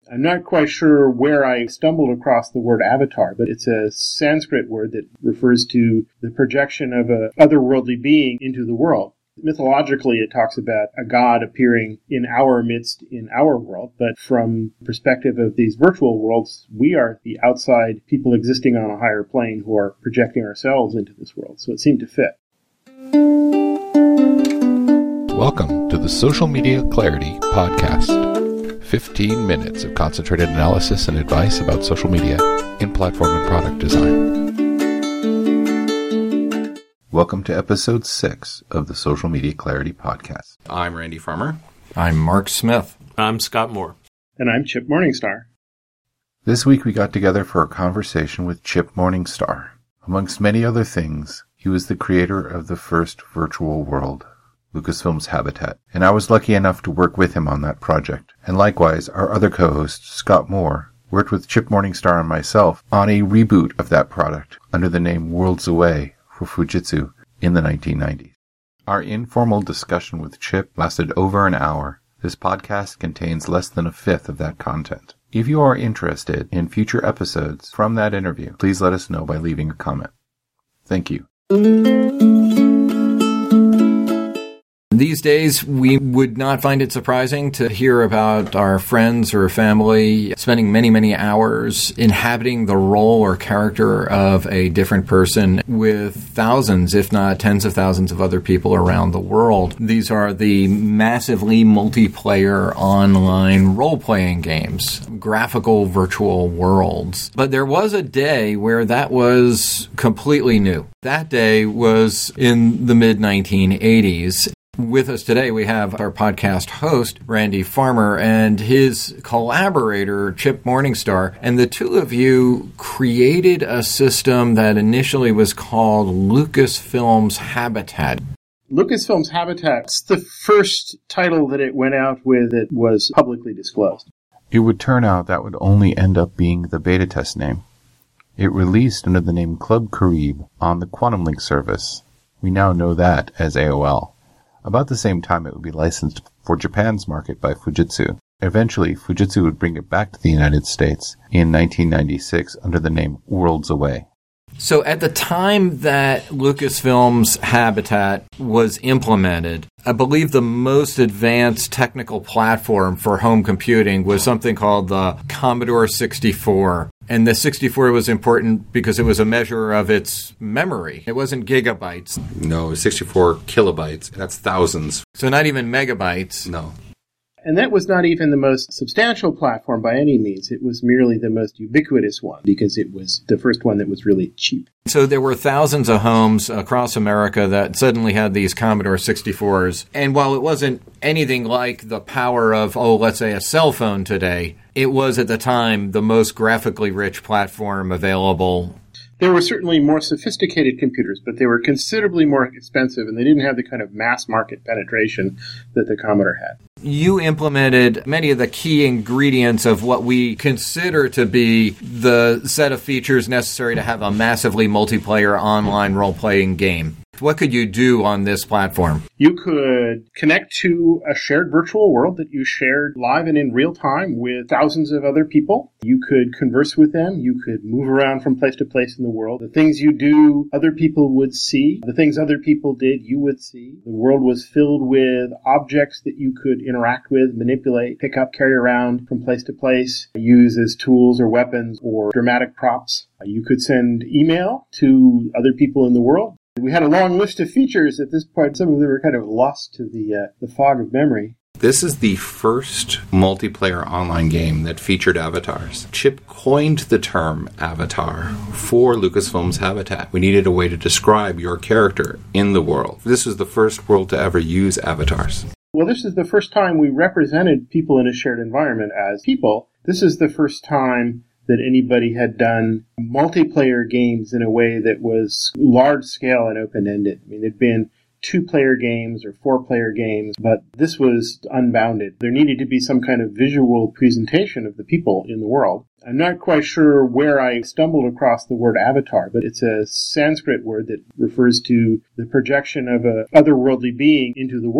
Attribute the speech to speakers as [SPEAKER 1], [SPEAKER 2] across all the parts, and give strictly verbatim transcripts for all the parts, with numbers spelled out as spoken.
[SPEAKER 1] I'm not quite sure where I stumbled across the word avatar, but it's a Sanskrit word that refers to the projection of a otherworldly being into the world. Mythologically, it talks about a god appearing in our midst in our world, but from the perspective of these virtual worlds, we are the outside people existing on a higher plane who are projecting ourselves into this world. So it seemed to fit.
[SPEAKER 2] Welcome to the Social Media Clarity Podcast. fifteen minutes of concentrated analysis and advice about social media in platform and product design. Welcome to episode six of the Social Media Clarity Podcast.
[SPEAKER 3] I'm Randy Farmer.
[SPEAKER 4] I'm Mark Smith.
[SPEAKER 5] I'm Scott Moore.
[SPEAKER 1] And I'm Chip Morningstar.
[SPEAKER 2] This week we got together for a conversation with Chip Morningstar. Amongst many other things, he was the creator of the first virtual world, Lucasfilm's Habitat, and I was lucky enough to work with him on that project. And likewise, our other co-host, Scott Moore, worked with Chip Morningstar and myself on a reboot of that product under the name Worlds Away for Fujitsu in the nineteen nineties. Our informal discussion with Chip lasted over an hour. This podcast contains less than a fifth of that content. If you are interested in future episodes from that interview, please let us know by leaving a comment. Thank you.
[SPEAKER 4] These days, we would not find it surprising to hear about our friends or family spending many, many hours inhabiting the role or character of a different person with thousands, if not tens of thousands of other people around the world. These are the massively multiplayer online role-playing games, graphical virtual worlds. But there was a day where that was completely new. That day was in the mid nineteen eighties. With us today, we have our podcast host, Randy Farmer, and his collaborator, Chip Morningstar. And the two of you created a system that initially was called Lucasfilm's Habitat.
[SPEAKER 1] Lucasfilm's Habitat's the first title that it went out with that was publicly disclosed.
[SPEAKER 2] It would turn out that would only end up being the beta test name. It released under the name Club Caribe on the Quantum Link service. We now know that as A O L. About the same time, it would be licensed for Japan's market by Fujitsu. Eventually, Fujitsu would bring it back to the United States in nineteen ninety-six under the name Worlds Away.
[SPEAKER 4] So at the time that Lucasfilm's Habitat was implemented, I believe the most advanced technical platform for home computing was something called the Commodore sixty-four. And the sixty-four was important because it was a measure of its memory. It wasn't gigabytes.
[SPEAKER 3] No, sixty-four kilobytes. That's thousands.
[SPEAKER 4] So not even megabytes.
[SPEAKER 3] No.
[SPEAKER 1] And that was not even the most substantial platform by any means. It was merely the most ubiquitous one because it was the first one that was really cheap.
[SPEAKER 4] So there were thousands of homes across America that suddenly had these Commodore sixty-fours. And while it wasn't anything like the power of, oh, let's say a cell phone today, it was at the time the most graphically rich platform available.
[SPEAKER 1] There were certainly more sophisticated computers, but they were considerably more expensive, and they didn't have the kind of mass market penetration that the Commodore had.
[SPEAKER 4] You implemented many of the key ingredients of what we consider to be the set of features necessary to have a massively multiplayer online role-playing game. What could you do on this platform?
[SPEAKER 1] You could connect to a shared virtual world that you shared live and in real time with thousands of other people. You could converse with them. You could move around from place to place in the world. The things you do, other people would see. The things other people did, you would see. The world was filled with objects that you could interact with, manipulate, pick up, carry around from place to place, use as tools or weapons or dramatic props. You could send email to other people in the world. We had a long list of features at this point. Some of them were kind of lost to the uh, the fog of memory.
[SPEAKER 3] This is the first multiplayer online game that featured avatars. Chip coined the term avatar for Lucasfilm's Habitat. We needed a way to describe your character in the world. This was the first world to ever use avatars.
[SPEAKER 1] Well, this is the first time we represented people in a shared environment as people. This is the first time that anybody had done multiplayer games in a way that was large-scale and open-ended. I mean, there'd been two-player games or four-player games, but this was unbounded. There needed to be some kind of visual presentation of the people in the world. I'm not quite sure where I stumbled across the word avatar, but it's a Sanskrit word that refers to the projection of a otherworldly being into the world.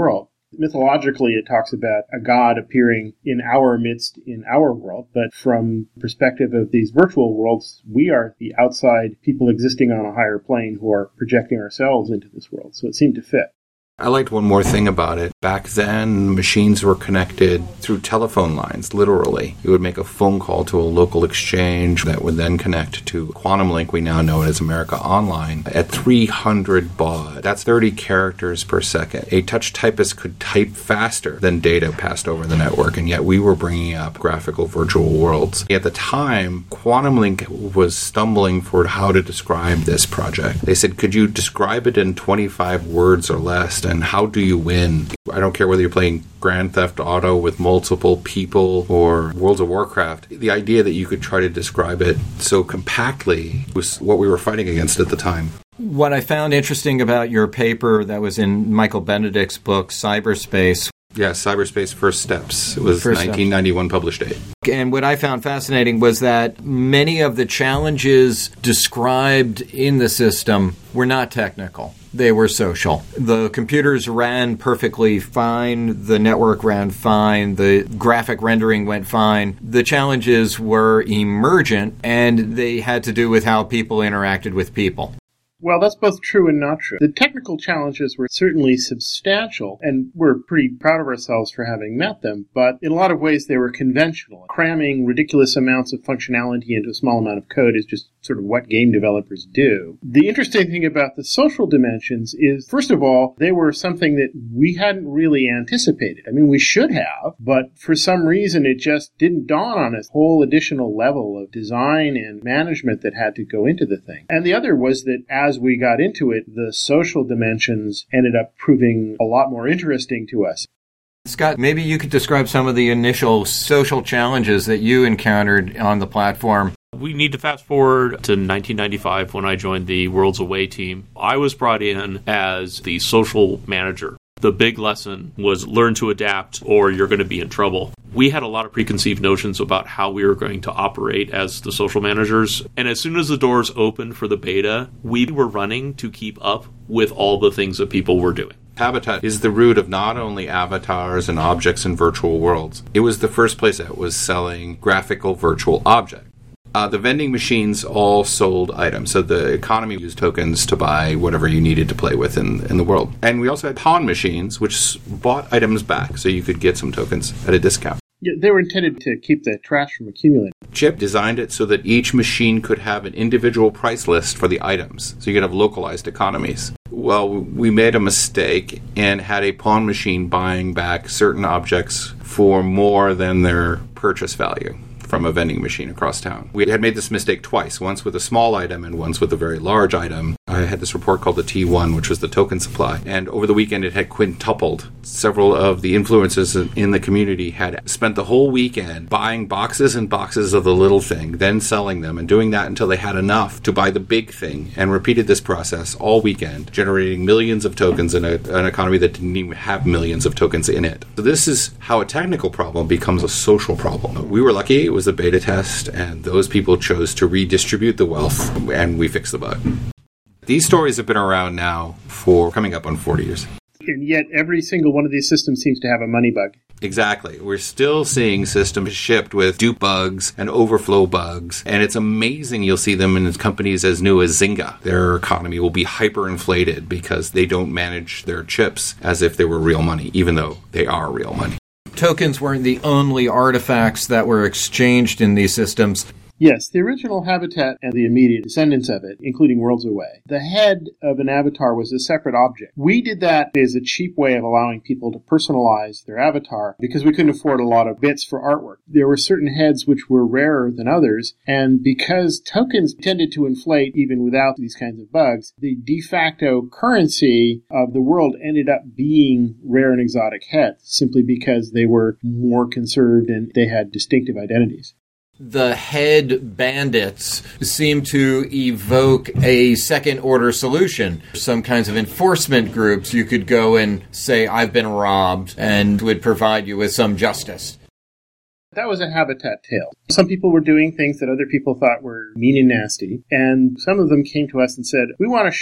[SPEAKER 1] Mythologically, it talks about a god appearing in our midst in our world, but from the perspective of these virtual worlds, we are the outside people existing on a higher plane who are projecting ourselves into this world. So it seemed to fit.
[SPEAKER 3] I liked one more thing about it. Back then, machines were connected through telephone lines, literally. You would make a phone call to a local exchange that would then connect to Quantum Link, we now know it as America Online, at three hundred baud. That's thirty characters per second. A touch typist could type faster than data passed over the network, and yet we were bringing up graphical virtual worlds. At the time, Quantum Link was stumbling for how to describe this project. They said, could you describe it in twenty-five words or less? And how do you win? I don't care whether you're playing Grand Theft Auto with multiple people or World of Warcraft. The idea that you could try to describe it so compactly was what we were fighting against at the time.
[SPEAKER 4] What I found interesting about your paper that was in Michael Benedict's book, Cyberspace.
[SPEAKER 3] Yeah, Cyberspace First Steps. It was
[SPEAKER 4] First
[SPEAKER 3] nineteen ninety-one
[SPEAKER 4] Steps.
[SPEAKER 3] Published date.
[SPEAKER 4] And what I found fascinating was that many of the challenges described in the system were not technical. They were social. The computers ran perfectly fine. The network ran fine. The graphic rendering went fine. The challenges were emergent, and they had to do with how people interacted with people.
[SPEAKER 1] Well, that's both true and not true. The technical challenges were certainly substantial, and we're pretty proud of ourselves for having met them, but in a lot of ways they were conventional. Cramming ridiculous amounts of functionality into a small amount of code is just sort of what game developers do. The interesting thing about the social dimensions is, first of all, they were something that we hadn't really anticipated. I mean, we should have, but for some reason it just didn't dawn on us. Whole additional level of design and management that had to go into the thing. And the other was that as we got into it, the social dimensions ended up proving a lot more interesting to us.
[SPEAKER 4] Scott, maybe you could describe some of the initial social challenges that you encountered on the platform.
[SPEAKER 5] We need to fast forward to nineteen ninety-five when I joined the Worlds Away team. I was brought in as the social manager. The big lesson was learn to adapt or you're going to be in trouble. We had a lot of preconceived notions about how we were going to operate as the social managers. And as soon as the doors opened for the beta, we were running to keep up with all the things that people were doing.
[SPEAKER 3] Habitat is the root of not only avatars and objects in virtual worlds. It was the first place that was selling graphical virtual objects. Uh, the vending machines all sold items, so the economy used tokens to buy whatever you needed to play with in, in the world. And we also had pawn machines, which bought items back, so you could get some tokens at a discount.
[SPEAKER 1] Yeah, they were intended to keep the trash from accumulating.
[SPEAKER 3] Chip designed it so that each machine could have an individual price list for the items, so you could have localized economies. Well, we made a mistake and had a pawn machine buying back certain objects for more than their purchase value from a vending machine across town. We had made this mistake twice, once with a small item and once with a very large item. I had this report called the T one, which was the token supply, and over the weekend it had quintupled. Several of the influencers in the community had spent the whole weekend buying boxes and boxes of the little thing, then selling them, and doing that until they had enough to buy the big thing, and repeated this process all weekend, generating millions of tokens in a, an economy that didn't even have millions of tokens in it. So this is how a technical problem becomes a social problem. We were lucky, it was a beta test, and those people chose to redistribute the wealth, and we fixed the bug. These stories have been around now for coming up on forty years.
[SPEAKER 1] And yet every single one of these systems seems to have a money bug.
[SPEAKER 3] Exactly. We're still seeing systems shipped with dupe bugs and overflow bugs, and it's amazing you'll see them in companies as new as Zynga. Their economy will be hyperinflated because they don't manage their chips as if they were real money, even though they are real money.
[SPEAKER 4] Tokens weren't the only artifacts that were exchanged in these systems.
[SPEAKER 1] Yes, the original Habitat and the immediate descendants of it, including Worlds Away. The head of an avatar was a separate object. We did that as a cheap way of allowing people to personalize their avatar because we couldn't afford a lot of bits for artwork. There were certain heads which were rarer than others, and because tokens tended to inflate even without these kinds of bugs, the de facto currency of the world ended up being rare and exotic heads, simply because they were more conserved and they had distinctive identities.
[SPEAKER 4] The head bandits seem to evoke a second-order solution. Some kinds of enforcement groups, you could go and say, I've been robbed, and would provide you with some justice.
[SPEAKER 1] That was a Habitat tale. Some people were doing things that other people thought were mean and nasty, and some of them came to us and said, we want a sheriff.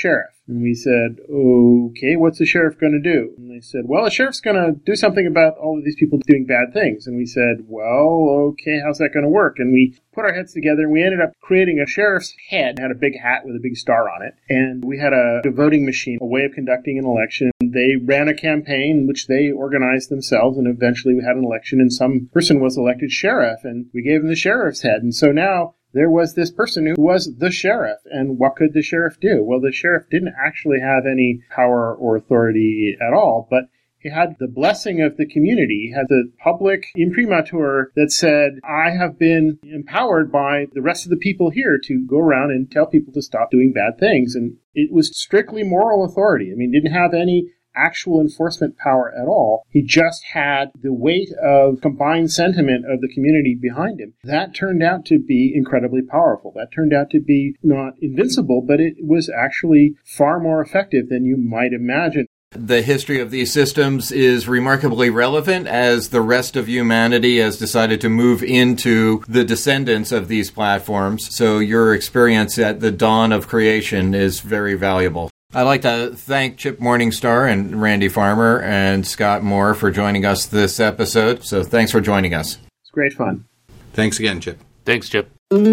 [SPEAKER 1] And we said, okay, what's the sheriff going to do? And they said, well, the sheriff's going to do something about all of these people doing bad things. And we said, well, okay, how's that going to work? And we put our heads together and we ended up creating a sheriff's head, had a big hat with a big star on it. And we had a, a voting machine, a way of conducting an election. They ran a campaign which they organized themselves, and eventually we had an election and some person was elected sheriff, and we gave him the sheriff's head. And so now there was this person who was the sheriff. And what could the sheriff do? Well, the sheriff didn't actually have any power or authority at all, but he had the blessing of the community. He had the public imprimatur that said, I have been empowered by the rest of the people here to go around and tell people to stop doing bad things. And it was strictly moral authority. I mean, didn't have any actual enforcement power at all. He just had the weight of combined sentiment of the community behind him. That turned out to be incredibly powerful. That turned out to be not invincible, but it was actually far more effective than you might imagine.
[SPEAKER 4] The history of these systems is remarkably relevant as the rest of humanity has decided to move into the descendants of these platforms. So your experience at the dawn of creation is very valuable. I'd like to thank Chip Morningstar and Randy Farmer and Scott Moore for joining us this episode. So thanks for joining us.
[SPEAKER 1] It's great fun.
[SPEAKER 3] Thanks again, Chip.
[SPEAKER 5] Thanks, Chip.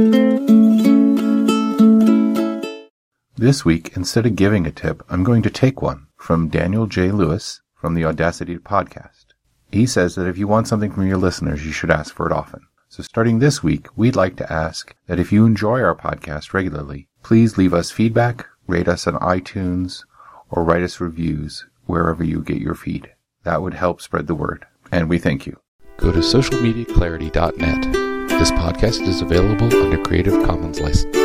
[SPEAKER 2] This week, instead of giving a tip, I'm going to take one from Daniel J. Lewis from the Audacity podcast. He says that if you want something from your listeners, you should ask for it often. So starting this week, we'd like to ask that if you enjoy our podcast regularly, please leave us feedback, rate us on iTunes, or write us reviews wherever you get your feed. That would help spread the word, and we thank you.
[SPEAKER 6] Go to social media clarity dot net. This podcast is available under Creative Commons license.